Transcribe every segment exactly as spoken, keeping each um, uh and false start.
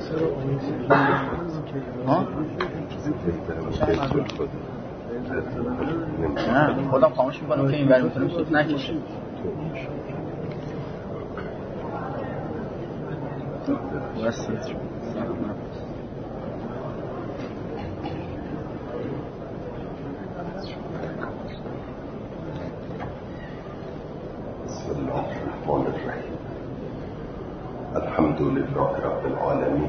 نه خودم خاموش میکنم که این بر میتونم صوت نکشیم. واسه الحمد لله رب العالمين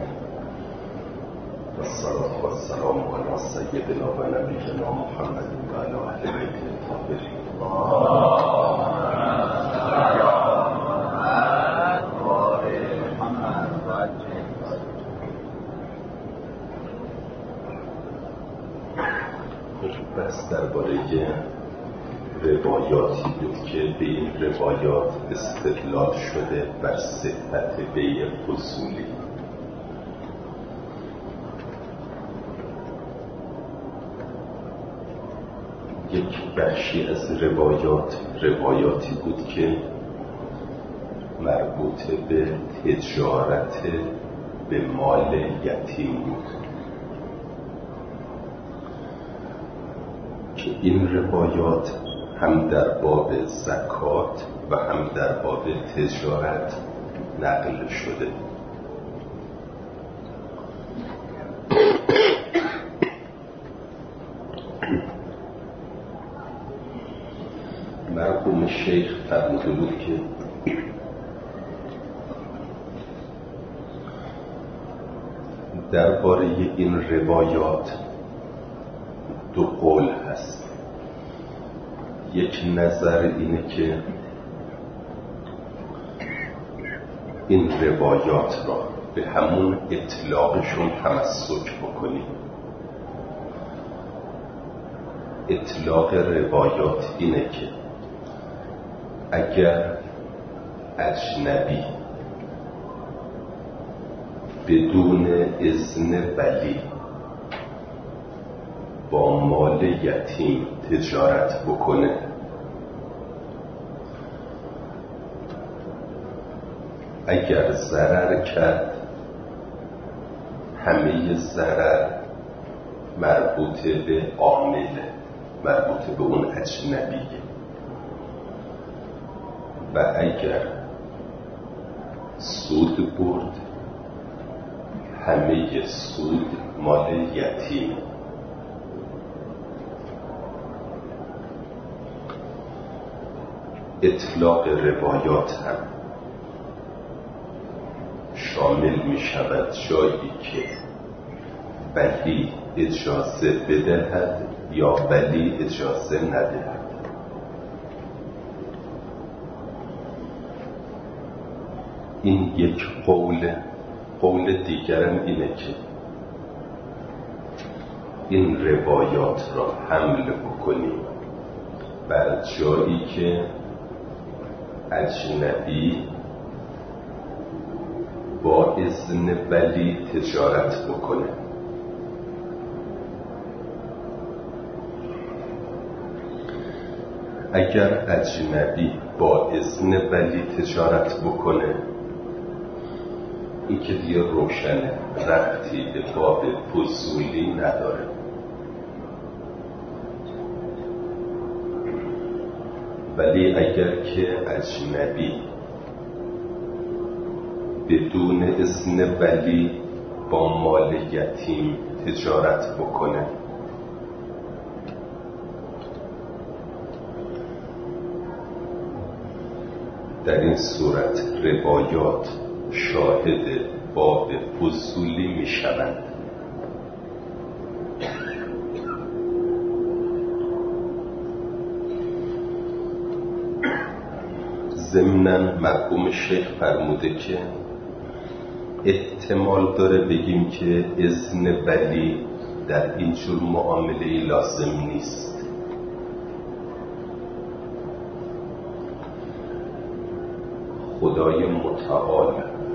والصلاة والسلام على سيدنا ونبينا محمد وعلى آله بيته الطاهرين. بس درباره روایاتی بود که به این روایات استدلال شده بر صحت بیع فضولی. یک بخشی از روایات روایاتی بود که مربوط به تجارت به مال یتیم بود که این روایات هم در باب زکات و هم در باب تجارت نقل شده. مرحوم شیخ فرموده بود که درباره این روایات دو قول هست. یک نظر اینه که این روایات را به همون اطلاقشون تمسک بکنیم. اطلاق روایات اینه که اگر اجنبی بدون اذن ولی با مال یتیم تجارت بکنه، اگر ضرر کرد همه ضرر مربوط به عامله، مربوط به اون اجنبیه، و اگر سود برد همه سود مال یتیم. اطلاق روایات هم شامل می شود جایی که ولی اجازه بدهد یا ولی اجازه ندهد. این یک قول. قول دیگرم اینه که این روایات را حمل بکنیم بر جایی که اجنبی با اذن ولی تجارت بکنه. اگر اجنبی با اذن ولی تجارت بکنه، این که دیگه روشنه، ربطی به باب فضولی نداره. ولی اگر که اجنبی بدون اذن ولی با مال یتیم تجارت بکنه، در این صورت روایات شاهد باب فضولی می شوند. ضمناً مرحوم شیخ فرموده که احتمال داره بگیم که اذن ولی در اینجور معامله لازم نیست. خدای متعال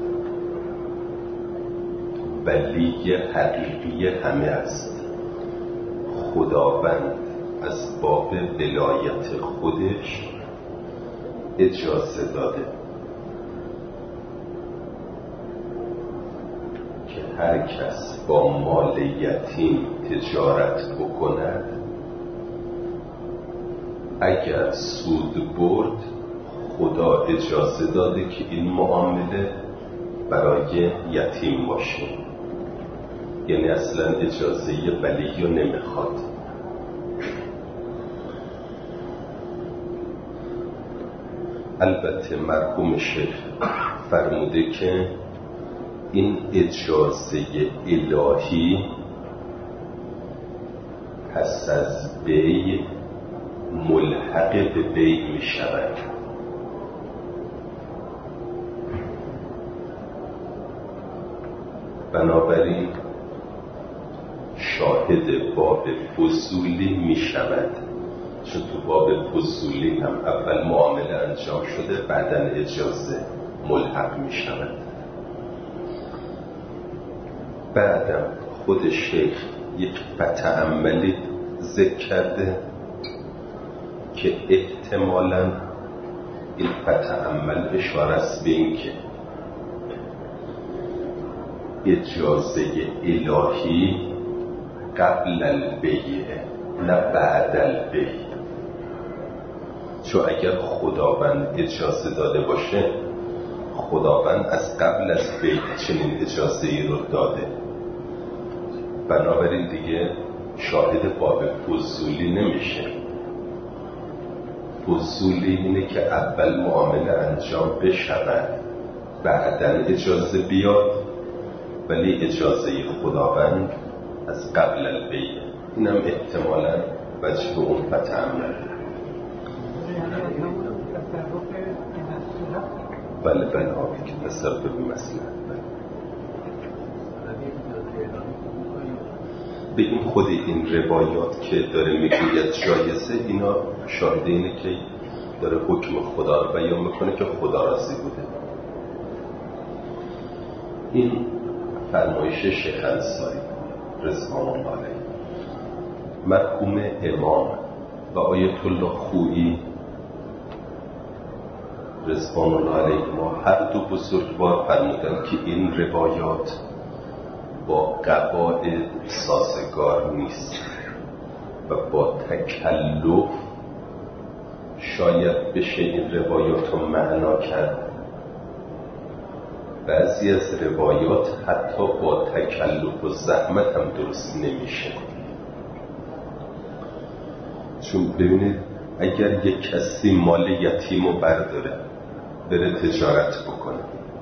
ولی حقیقی همه است. خداوند از باب ولایت خودش اجازه داده که که هر کس با مال یتیم تجارت بکند اگر سود برد خدا اجازه داده که این معامله برای یتیم باشه، یعنی اصلا اجازه ولی رو نمیخواد. البته مرحوم شیخ فرموده که این اجازه الهی پس از بی ملحق به بی می شود. بنابراین شاهد باب فضولی می شود، چون تو باب فضولی هم اول معامله انجام شده بعداً اجازه ملحق می شود. بعدم خود شیخ یک فتعملی ذکر کرده که احتمالاً این فتعمل اشاره است به این که اجازه الهی قبل البیع نه بعد البیع، چون اگر خداوند اجازه داده باشه خداوند از قبل از بیع چنین اجازه ای رو داده. بنابراین دیگه شاهد باب فضولی نمیشه. فضولی اینه که اول معامله انجام بشود بعداً اجازه بیاد، ولی اجازه خداوند از قبل البیع. اینم احتمالاً وجه اون فتعمل. بله بله آبی که تصرف به مسئله به این خود این روایات که داره میگوید جایزه، اینا شاهد اینه که داره حکم خدا رو بیان میکنه که خدا راضی بوده. این فرمایش شیخ انصاری رضوان الله علیه. مرحوم امام و آیت الله خویی رضوان الله علیه ما هر دو بزرگوار فرمودن که این روایات با قواعد سازگار نیست و با تکلف شاید بشه این روایات رو معنا کرد. بعضی از روایات حتی با تکلف و زحمت هم درست نمیشه، چون ببینید اگر یک کسی مال یتیم رو برداره بره تجارت بکنه،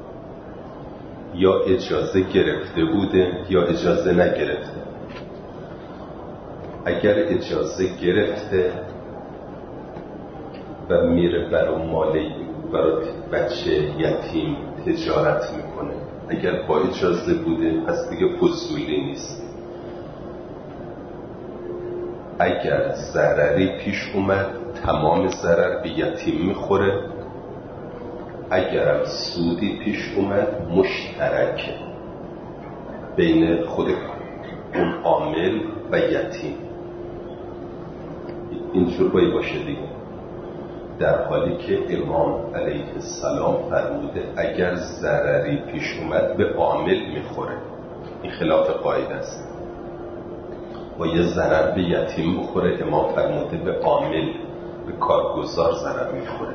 یا اجازه گرفته بوده یا اجازه نگرفته. اگر اجازه گرفته و میره برای مال برای بچه یتیم تجارت میکنه، اگر با اجازه بوده پس دیگه فضولی نیست. اگر ضرری پیش اومد تمام ضرر به یتیم میخوره، اگرم سودی پیش اومد مشترک بین خود اون عامل و یتیم. اینجور باید باشه دیگه. در حالی که امام علیه السلام فرموده اگر ضرری پیش اومد به عامل میخوره، این خلاف قاعده است. و یه ضرر به یتیم بخوره، امام فرموده به عامل به کارگزار ضرر میخوره.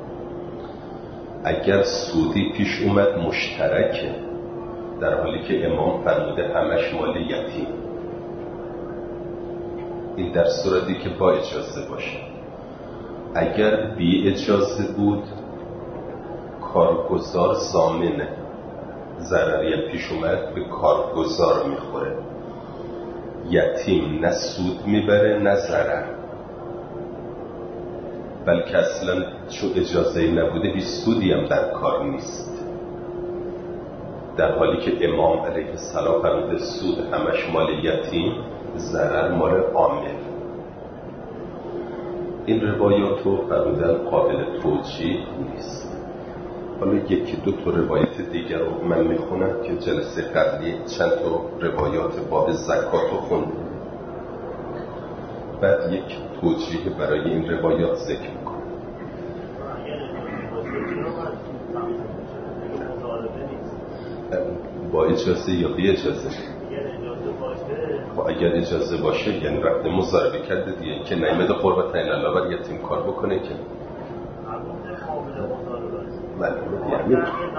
اگر سودی پیش اومد مشترکه، در حالی که امام فرموده همش مال یتیم. این در صورتی که با اجازه باشه. اگر بی اجازه بود کارگزار ضامنه، ضرری پیش اومد به کارگزار میخوره. یتیم نه سود میبره نه ضرر، بلکه اصلا چون اجازه نبوده هیچ سودی هم در کار نیست. در حالی که امام علیه السلام فرموده سود همش مال یتیم، ضرر مال عامل. این روایات رو فرمودن قابل توجیه نیست. حالا یکی دو تا روایت دیگر رو من میخونم که جلسه قبلی چند تا روایات باب زکات رو خوندم، بعد یک توجیه برای این روایات ذکر میکنم. با اجازه یا بی اجازه؟ خب اگر اجازه باشه یعنی وقتی مضاربه کرده دیگه که نمیده قربت الله بر یتیم کار بکنه که بله یعنی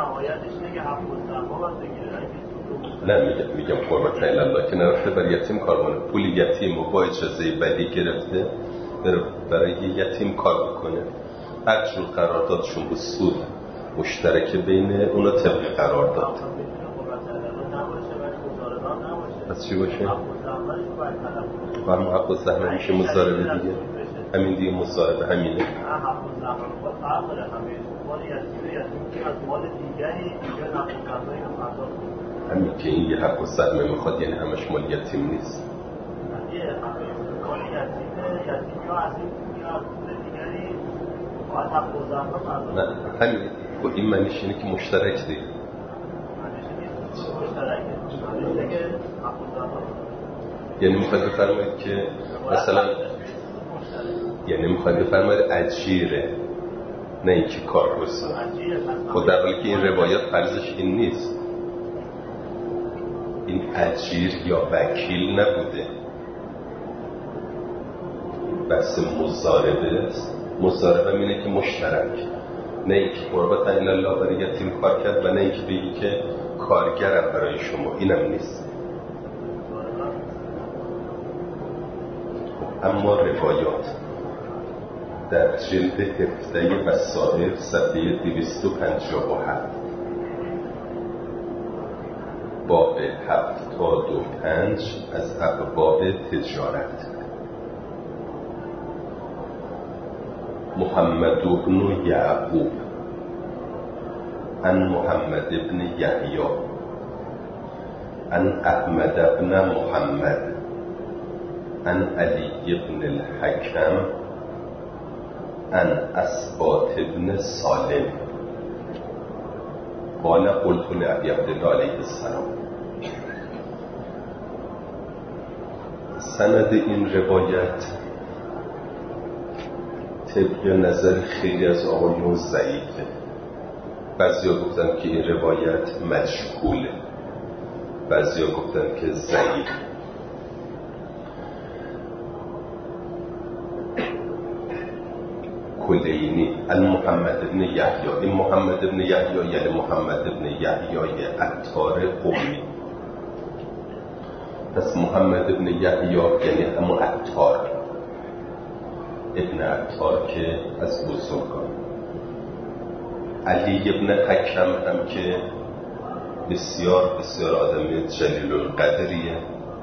نه میگم میگم قربت الله که نرفته بر یتیم کار کنه، پول یتیم و با اجازه ولی گرفته برای یتیم کار بکنه، اجر و قراردادشون به سود مشترک بین اونا طبق قرار داد. پس چی باشه؟ و محق و زحمه میشه مضاربه دیگه، همین دیگه مضاربه همینه. همین که این یه حق و زحمه میخواد یعنی همش مال یتیم نیست. نه همین و این معنیش اینه که مشترک دیگه. یعنی میخواید بفرمایید که مثلا یعنی میخواید بفرمایید اجیره نه اینکه کار بسید. خود در حالی که این روایات فرضش این نیست، این اجیر یا وکیل نبوده، بحث مضاربه است. مضاربه اینه که مشترک، نه اینکه قربت الله برای یتیم کار کرد و نه اینکه بگی که کارگرم برای شما، اینم نیست. اما روایات در جلد هفته وسائل صفحه دویست و پنجاه و هفت باب هفتاد و پنج از ابواب تجارت، محمد بن یعقوب عن محمد بن یحیی عن احمد بن محمد عن علی بن الحکم عن اسباط بن سالم قال قلت لأبي عبد الله علیه السلام. سند این روایت طبق نظر خیلی از آقایون ضعیفه. بعضیا گفتن که این روایت مجهوله، بعضیا گفتن که ضعیف. کلینی المحمد بن یحیی، این محمد بن یحیی یعنی محمد بن یحیی عطار قمی. پس محمد بن یحیی یعنی همون عطار، ابن عطار که از بزرگان. علی ابن حکم هم که بسیار بسیار آدم جلیل القدریه.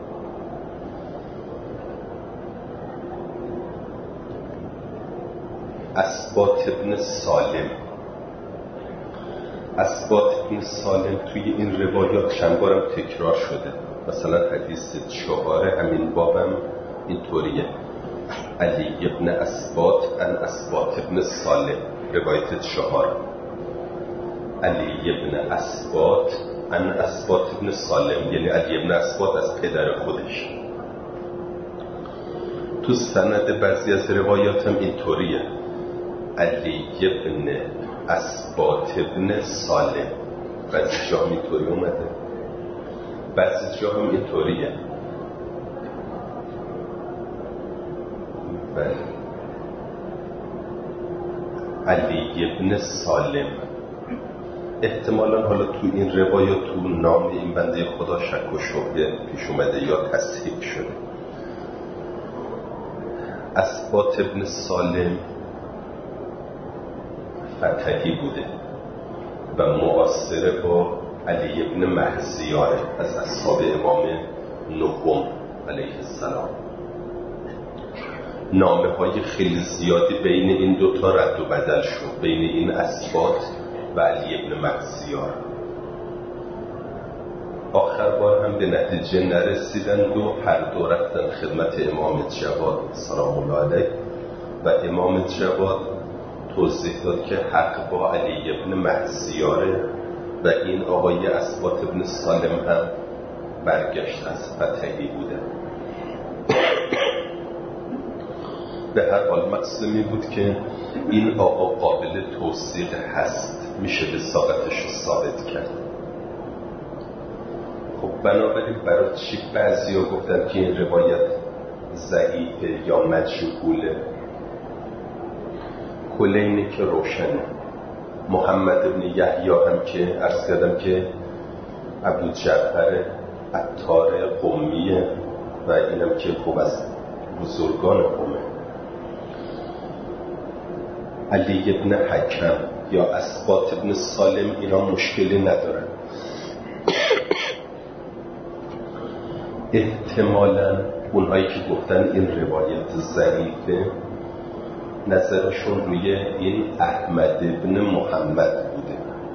اسباط ابن سالم، اسباط ابن سالم توی این روایات چند بارم تکرار شده. مثلا حدیث چهاره همین بابم اینطوریه، علی ابن اسباط ان اسباط ابن سالم، روایت چهار، علی ابن اسباط ان اسباط ابن سالم یعنی علی ابن اسباط از پدر خودش. تو سند بعضی از روایات هم اینطوریه، علی ابن اسباط ابن سالم، بعضی جا هم اینطوری اومده، بعضی جا هم اینطوریه. بله علی ابن سالم. احتمالا حالا تو این روایات تو نام این بنده خدا شک و شبهه پیش اومده یا تصحیح شده. اسباط ابن سالم فتحی بوده و معاصر با علی ابن مهزیاره از اصحاب امام نهم علیه السلام. نامه های خیلی زیادی بین این دوتا رد و بدل شد، بین این اسباط و علی ابن مهزیار. آخر بار هم به نتیجه نرسیدند و هر دو رفتن خدمت امام جواد سلام الله علیه و امام جواد توضیح داد که حق با علی ابن مهزیاره و این آقای اسباط ابن سالم هم برگشت از فتحی بوده. به هر حال مقصودی بود که این آقا قابل توثیق هست، میشه وثاقتش رو ثابت کرد. خب بنابراین برای چی بعضی ها گفتن که این روایت ضعیفه یا مجهوله؟ کلینی که روشنه. محمد ابن یحیی هم که عرض کردم که ابو جعفر عطار قمیه و اینم که خوب از بزرگان قومه. علی ابن حکم یا اسباط ابن سالم اینا مشکلی ندارن. احتمالاً اونهایی که گفتن این روایت ضعیفه نظرشون روی این احمد ابن محمد بوده،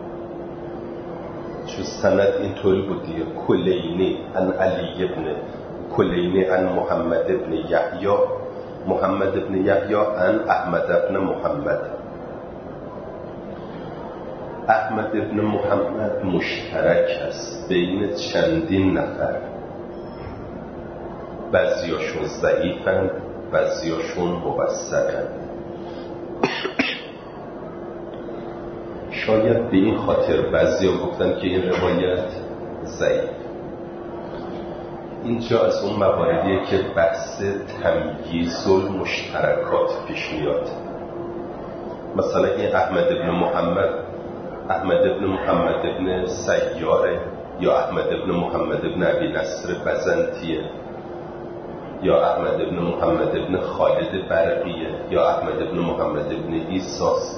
چون سند اینطوری بودی کلینی ان علی ابن کلینی ان محمد ابن یحیی، محمد ابن یحیی ان احمد ابن محمد. احمد ابن محمد مشترک است بین چندین نفر، بعضیاشون ضعیفند بعضیاشون موثقند. شاید به این خاطر بعضیا گفتن که این روایت ضعیف. اینجا از اون مواردیه که بحث تمییز المشترکات پیش میاد. مثلا این احمد ابن محمد احمد ابن محمد ابن سیاره یا احمد ابن محمد ابن ابی نصر بزنتیه یا احمد ابن محمد ابن خالد برقیه یا احمد ابن محمد ابن ایساس.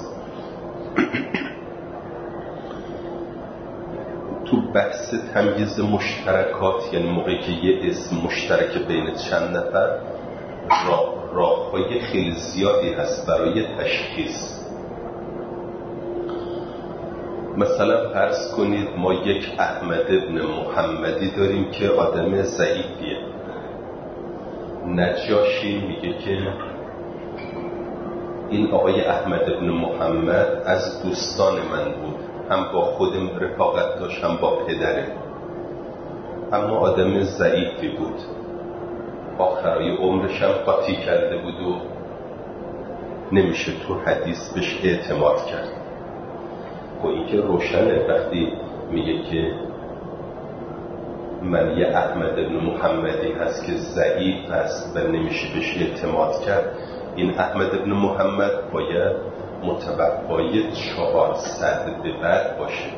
تو بحث تمییز مشترکات یعنی موقعی که یه اسم مشترک بین چند نفر راه راه‌های خیلی زیادی هست برای تشخیص. مثلا فرض کنید ما یک احمد ابن محمدی داریم که آدم ضعیفیه. نجاشی میگه که این آقای احمد ابن محمد از دوستان من بود، هم با خودم رفاقت داشت هم با پدره، اما آدم ضعیفی بود، آخرای عمرش هم قاطی کرده بود و نمیشه تو حدیث بهش اعتماد کرد. و این که روشنه وقتی میگه که من یه احمد ابن محمدی هست که ضعیف هست و نمیشه بهش اعتماد کرد، این احمد ابن محمد باید متوفای چهارصد به بعد باشه،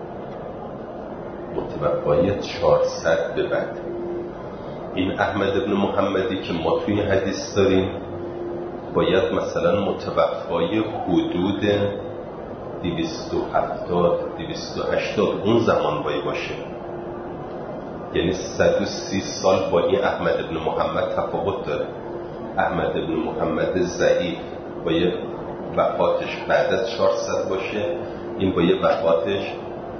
متوفای چهارصد به بعد. این احمد ابن محمدی که ما توی حدیث داریم باید مثلا متوفای حدود دویست و هفتاد دویست و هشتاد اون زمان باید باشه، یعنی صد و سی سال با این احمد ابن محمد تفاوت داره. احمد ابن محمد ضعیف باید وفاتش بعد از چهارصد باشه، این باید وفاتش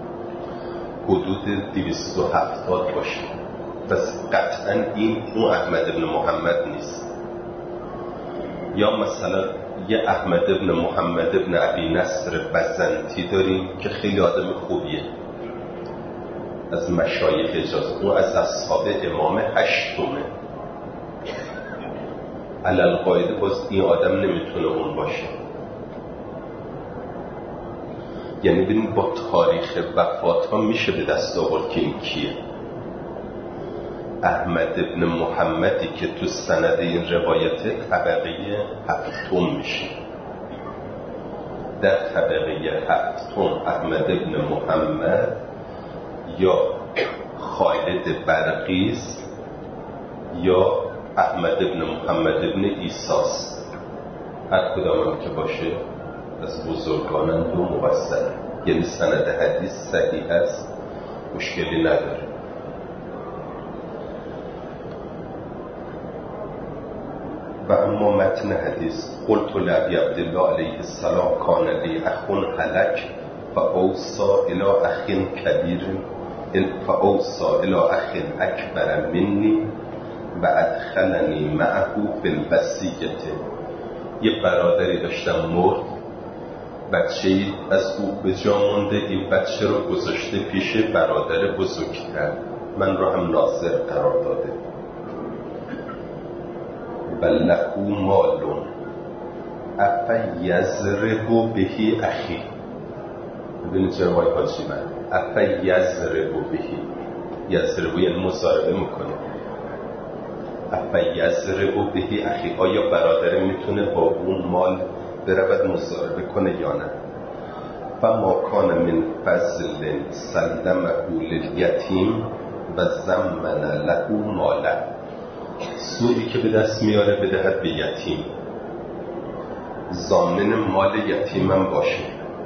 حدود دویست و هفتاد باشه. پس قطعا این اون احمد ابن محمد نیست. یا مثلا یه احمد ابن محمد ابن ابی نصر بزنتی داریم که خیلی آدم خوبیه، از مشایخ حجاز، او از اصحاب امام هشتمه. علالقاعده باز این آدم نمیتونه اون باشه. یعنی ببینید با تاریخ وفات ها میشه به دست آورد که این کیه. احمد ابن محمدی که تو سند این روایت طبقه هفتم میشه. در طبقه هفتم احمد ابن محمد یا خالد برقیس یا احمد ابن محمد ابن ایساس، هر کدام که باشه از بزرگانند و موثق، یعنی سند حدیث صحیح است، مشکلی نداره. و اما متن حدیث قلت لعبی عبدالله علیه السلام کان لی اخون هلک فاوصا الى اخین کبیر فاوصا الى اخین اکبر منی و ادخلنی معه فی الوصیة. یه برادری داشتم مرد، بچه‌ای از او به جا مونده، این بچه رو گذاشته پیش برادر بزرگتر، من رو هم ناظر قرار داده. بلکو مالون افیضرب بهی اخی. ببینید چرا وای حاجی من افیضرب بهی، یضربو یعنی مضاربه میکنه. افا یضربو بهی اخی، آیا برادر میتونه با اون مال برود مضاربه کنه یا نه؟ فما کان من فضل سلمه لیتیم و زمن له ماله، سودی که به دست میاره بدهد به یتیم، ضامن مال یتیمم باشه.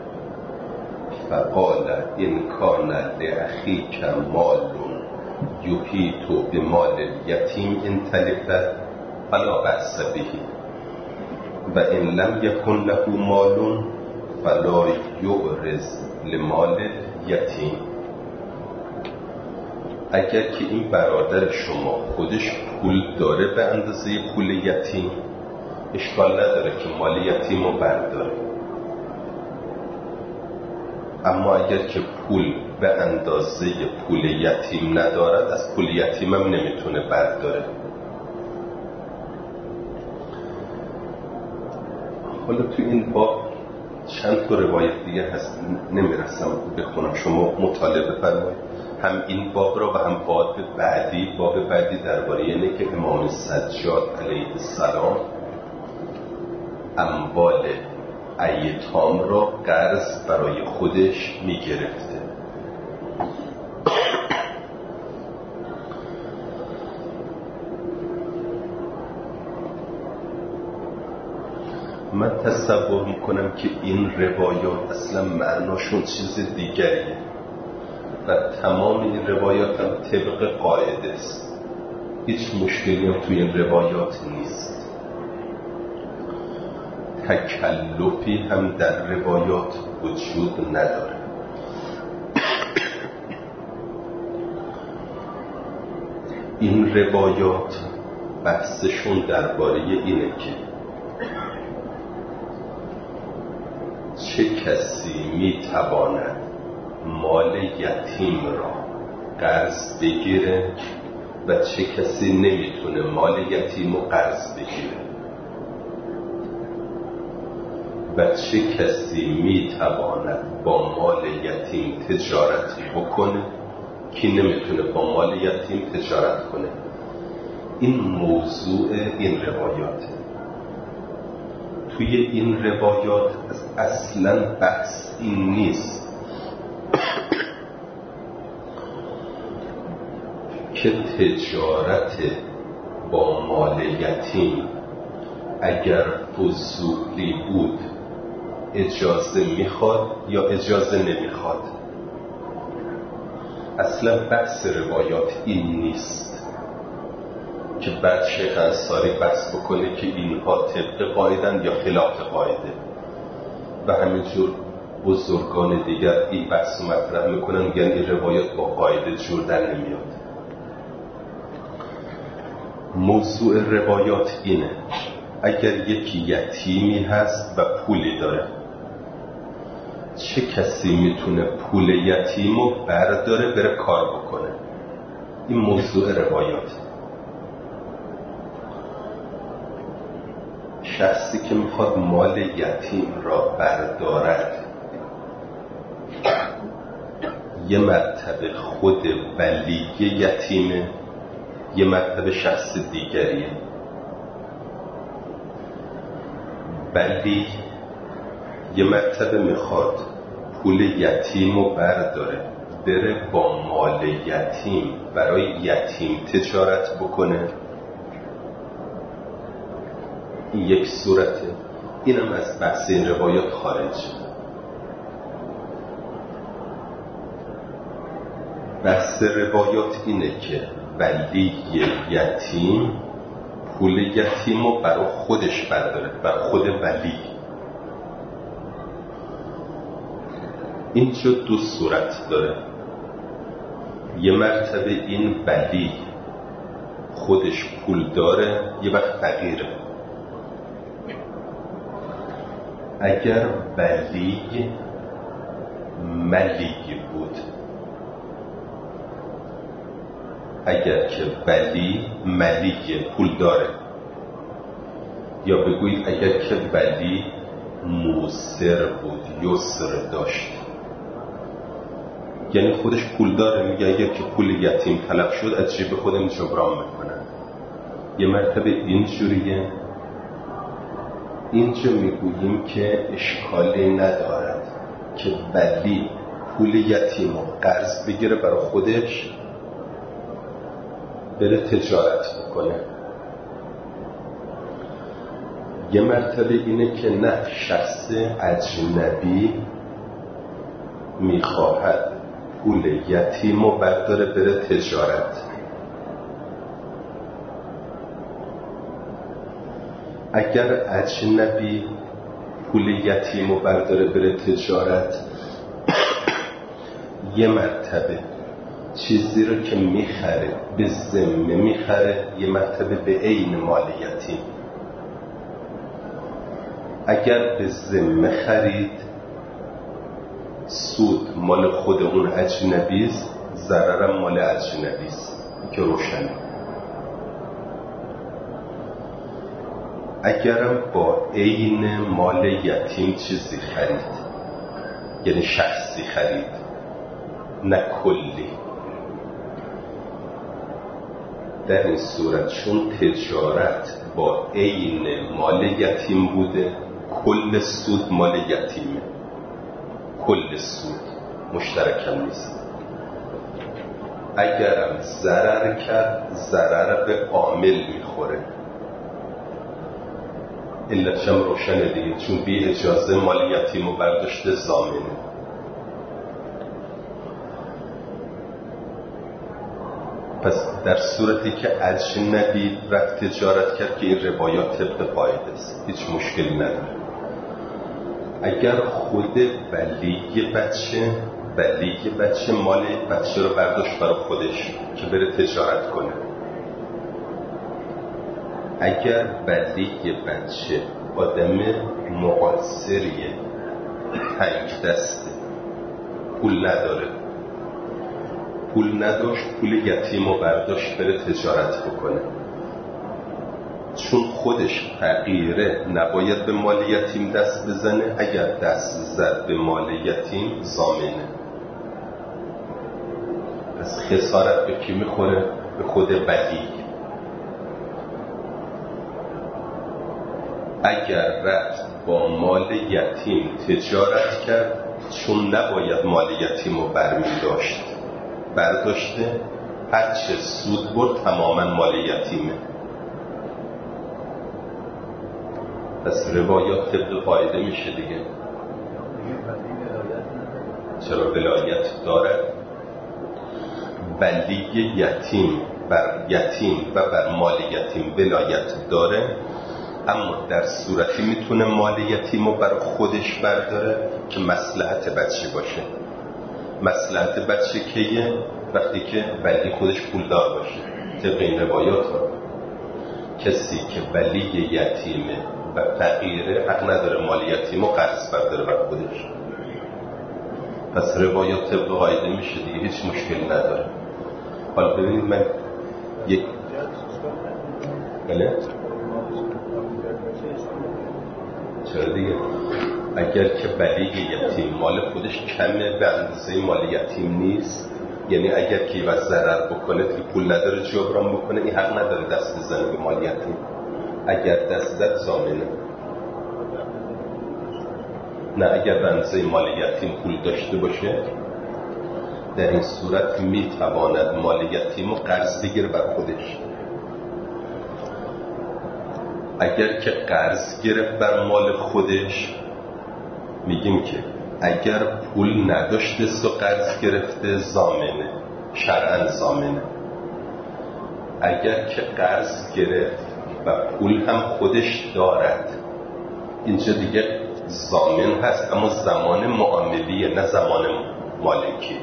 فقال این کان لاخیک مال یحیط بمال الیتیم ان تلف فلا بأس به و ان لم یکن له مال فلا یعرض لمال یتیم. اگر که این برادر شما خودش پول داره به اندازه پول یتیم، اشکال نداره که مال یتیم رو برداره. اما اگر که پول به اندازه پول یتیم ندارد، از پول یتیم هم نمیتونه برداره. حالا تو این باب چند تا روایت دیگه هست، نمیرسم بخونم، شما مطالعه بفرمایید. هم این باب را و هم باب بعدی. باب بعدی درباره اینه که امام سجاد علیه السلام اموال ایتام را قرض برای خودش میگرفته. من تصور میکنم که این روایات اصلا معناشون چیز دیگریه و تمام این روایات هم طبق قاعده است. هیچ مشکلی هم توی این روایات نیست. تکلفی هم در روایات وجود نداره. این روایات بحثشون درباره اینه که چه کسی میتواند مال یتیم را قرض بگیره و چه کسی نمیتونه مال یتیم رو قرض بگیره و چه کسی میتواند با مال یتیم تجارت بکنه کی نمیتونه با مال یتیم تجارت کنه. این موضوع این روایاته. توی این روایات اصلا بحث این نیست که تجارت با مال یتیم اگر فضولی بود اجازه میخواد یا اجازه نمیخواد. اصلا بحث روایات این نیست که بعد شیخ انصاری بحث بکنه که اینها طبق قاعدن یا خلاف قاعده و همینجور بزرگان دیگر این بحث مطرح میکنن، میگن این روایات با قاعده جور در نمیاد. موضوع روایات اینه اگر یکی یتیمی هست و پولی داره، چه کسی میتونه پول یتیمو برداره بره کار بکنه؟ این موضوع روایات. شخصی که میخواد مال یتیم را بردارد یه مرتبه خود ولی یتیمه، یه مرتبه شخص دیگریه. ولی یه مرتبه میخواد پول یتیم رو برداره بره با مال یتیم برای یتیم تجارت بکنه. این یک صورته. اینم از بحث این روایات خارج. بحث روایات اینه که ولی یتیم پول یتیم رو برای خودش برداره، برای خود ولی. اینجا دو صورت داره. یه مرتبه این ولی خودش پول داره، یه وقت فقیره. اگر ولی ملی بود، اگر که ولی ملی پول داره، یا بگویید اگر که ولی موسر بود، یسر داشت، یعنی خودش پول داره، میگه اگر که پول یتیم طلب شد از جیب خودم جبران میکنم. یه مرتبه اینجوریه. اینجا میگوییم که اشکالی ندارد که ولی پول یتیم رو قرض بگیره برای خودش بره تجارت بکنه. یه مرتبه اینه که نه، شخص اجنبی میخواهد پول یتیم رو برداره بره تجارت. اگر اجنبی پول یتیم رو برداره بره تجارت، یه مرتبه چیزی رو که میخره به ذمه میخره، یه مرتبه به عین مال یتیم. اگر به ذمه خرید، سود مال خود اون اجنبیست، ضررم مال اجنبیست که روشنه. اگرم با عین مال یتیم چیزی خرید، یعنی شخصی خرید نه کلی، در این صورت چون تجارت با عین مال یتیم بوده، کل سود مال یتیمه، کل سود مشترکم نیست. اگرم ضرر کرد، ضرر به عامل میخوره. علتشم روشنه دیگه، چون بی اجازه مال یتیم رو برداشته ضامنه. پس در صورتی که اجنبی رفت تجارت کرد که این روایات طبق قاعده است، هیچ مشکلی نداره. اگر خود ولی بچه ولی بچه مال بچه رو برداشت برای خودش که بره تجارت کنه، اگر ولی بچه آدم مقصریه، تنگ دسته، پول نداره، پول نداشت پول یتیم رو برداشت بره تجارت بکنه، چون خودش فقیره نباید به مال یتیم دست بزنه، اگر دست زد به مال یتیم ضامنه. پس خسارت به کی میخوره؟ به خود ولی. اگر رفت با مال یتیم تجارت کرد، چون نباید مال یتیم رو برمی داشت برداشته، هرچه سود برد تماما مال یتیمه. پس روایات طبق قاعده میشه دیگه. چرا ولایت داره؟ ولی یتیم بر یتیم و بر مال یتیم ولایت داره، اما در صورتی میتونه مال یتیم رو بر خودش برداره که مصلحت بچه باشه. مصلحت بچه کیه؟ وقتی که ولی خودش پولدار باشه. طبق این روایات ها کسی که ولی یتیمه و فقیره حق نداره مال یتیم رو قرض برداره بر خودش. پس روایات طبق قاعده میشه دیگه، هیچ مشکلی نداره. حالا ببینید من یک بله چرا دیگه، اگر که ولی یتیم مال خودش کمه به اندازه مال یتیم نیست، یعنی اگر که واسه ضرر بکنه دیگه پول نداره جبران بکنه، این حق نداره دست بزنه به مال یتیم. اگر دست زد ضامنه. نه، اگر به اندازه مال یتیم پول داشته باشه، در این صورت میتواند مال یتیم رو قرض بگیره بر خودش. اگر که قرض گرفت بر مال خودش، میگیم که اگر پول نداشته سو قرض گرفته ضامنه، شرعاً ضامنه. اگر که قرض گرفت و پول هم خودش دارد، اینجا دیگه ضامن هست، اما زمان معاملیه نه زمان مالکی.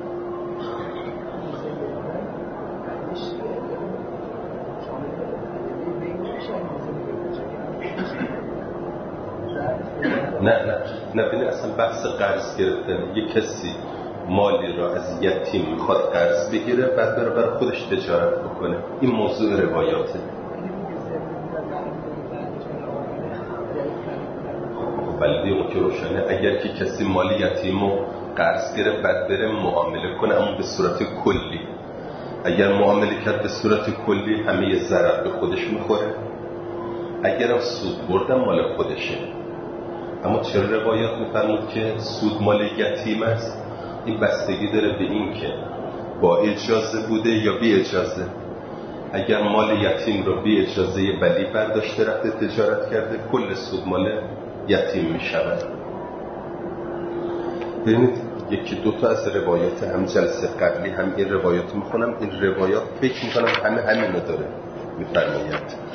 نه نه نه ببین اصلا بحث قرض گرفتن، یک کسی مالی را از یتیم میخواد قرض بگیره بعد بره بر خودش تجارت بکنه، این موضوع روایاته. ولی اون که روشنه، اگر که کسی مال یتیم رو قرض گرفت بعد بره معامله کنه، اما به صورت کلی. اگر معامله کرد به صورت کلی همه ضرر به خودش میخوره، اگرم سود بردم مال خودشه. اما چرا روایات میفرمود که سود مال یتیم است؟ این بستگی داره به این که با اجازه بوده یا بی اجازه. اگر مال یتیم رو بی اجازه ولی برداشته رفته تجارت کرده، کل سود مال یتیم میشود. ببینید یکی دو تا از روایات هم جلسه قبلی هم این روایات میخونم، این روایات فکر میکنم همه همینو داره میفرماید.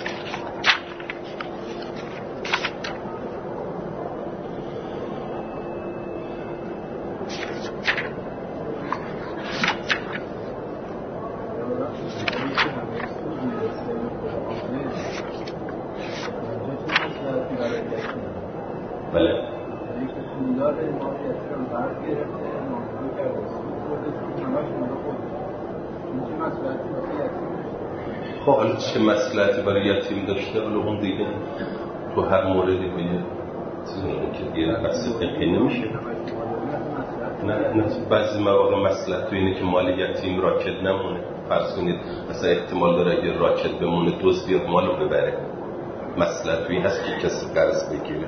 خب حالا چه مصلحتی برای یتیم داشته؟ ولی اون دیگه تو هر موردی باید چیزی که دیگه بحث فقهی نمیشه. نه نه بعضی مواقع مصلحت تو اینه که مال یتیم راکد نمونه. فرض کنید مثلا احتمال داره اگه راکد بمونه دزد بیاد مالو ببره. مصلحت تو این هست که کسی قرض بگیره.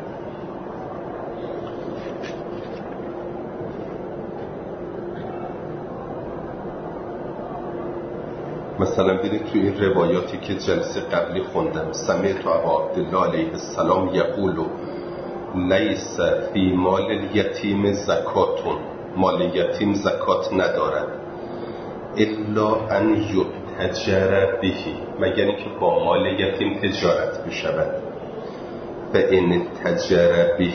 مثلا برید توی این روایاتی که جلسه قبلی خوندم، سمعت ابا عبدالله علیه السلام یقول لیس فی مال الیتیم زکاتون، مال یتیم زکات ندارد الا ان یتجر به، مگر اینکه با مال یتیم تجارت بشود. فان تجر به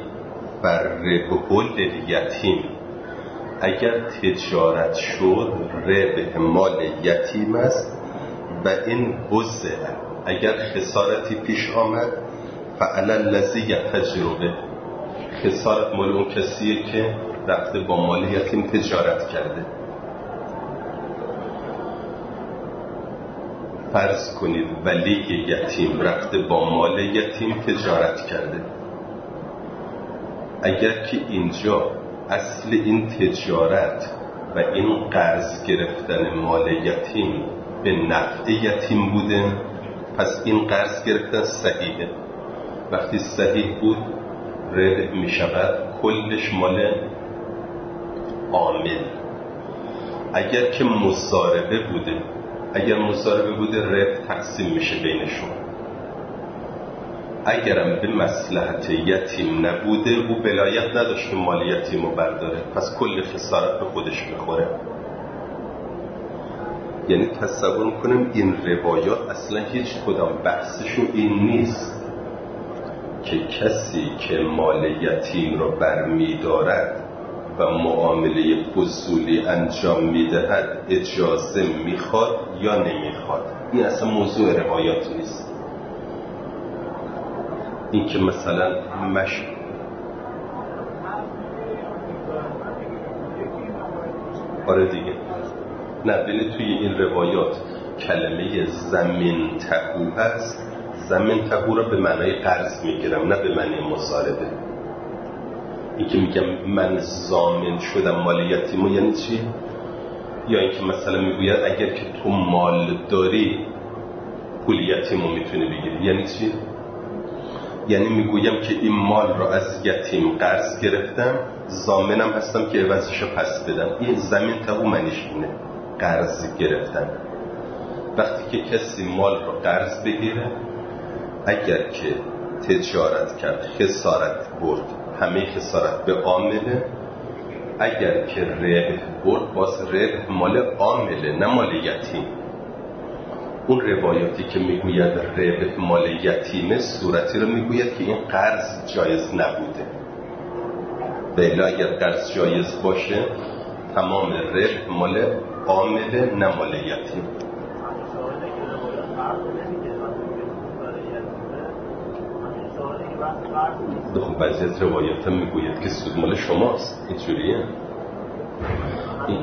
فربه الیتیم، اگر تجارت شد ربح مال یتیم است. و این بزه، اگر خسارتی پیش آمد فعلی الذی یتجر به، خسارت مال اون کسیه که رفته با مال یتیم تجارت کرده. فرض کنید ولی یتیم رفته با مال یتیم تجارت کرده. اگر که اینجا اصل این تجارت و این قرض گرفتن مال یتیم به نفع یتیم بوده، پس این قرض گرفتن صحیحه. وقتی صحیح بود ربح می شود کلش مال عامل. اگر که مضاربه بوده، اگر مضاربه بوده ربح تقسیم میشه بینشون. اگرم به مصلحت یتیم نبوده او ولایت نداشت که مال یتیم رو برداره، پس کل خسارت به خودش میخوره. یعنی تصور کنیم این روایات اصلا هیچ کدام بحثشون این نیست که کسی که مال یتیم رو برمیدارد و معامله فضولی انجام میدهد اجازه میخواد یا نمیخواد. این اصلا موضوع روایات نیست. این که مثلا مش آره دیگه نه بله توی این روایات کلمه زمین تهو هست. زمین تهو را به معنای قرض میگیرم نه به معنی مصاربه. این که میگم من ضامن شدم مال یتیمو یعنی چی؟ یا این که مثلا میگوید اگر که تو مال داری پول یتیمو میتونی بگیری یعنی چی؟ یعنی میگویم که این مال رو از یتیم قرض گرفتم، ضامنم هستم که عوضشو پس بدم. این زمین تهو معنیش اینه، قرض گرفتن. وقتی که کسی مال رو قرض بگیره اگر که تجارت کرد خسارت برد همه خسارت به عامله، اگر که ربح برد باز ربح مال عامله نه مال یتیم. اون روایاتی که میگوید ربح مال یتیمه صورتی رو میگوید که این قرض جایز نبوده. بله اگر قرض جایز باشه تمام ربح مال عامله نه مال یتیم. خب بعضی از روایات هم میگوید که سود مال شماست. اینجوریه این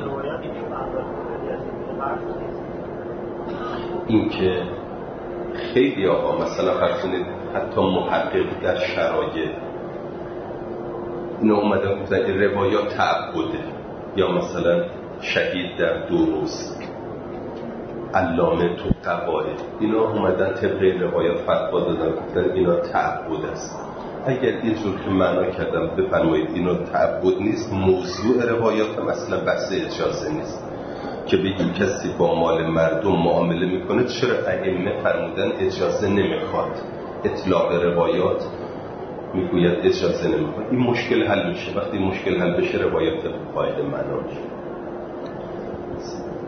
این که خیلی آقا مثلا فرض کنید حتی محقق در شرایط اینو اومدن گفتن این روایات تعبده، یا مثلا شهید در دو روز، علامه تو قواعد، اینا اومدن طبق روایات فتوا دادن گفتن اینا تعبد است. اگر اینجور که معنا کردم بفرمایید اینا تعبد نیست، موضوع روایات هم اصلا بحث اجازه نیست که بگیم کسی با مال مردم معامله میکنه چرا ائمه فرمودن اجازه نمیخواد، اطلاق روایات میگوید اجازه نمیخواد. این مشکل حل میشه، وقتی مشکل حل بشه روایات قاعده معنا میشه.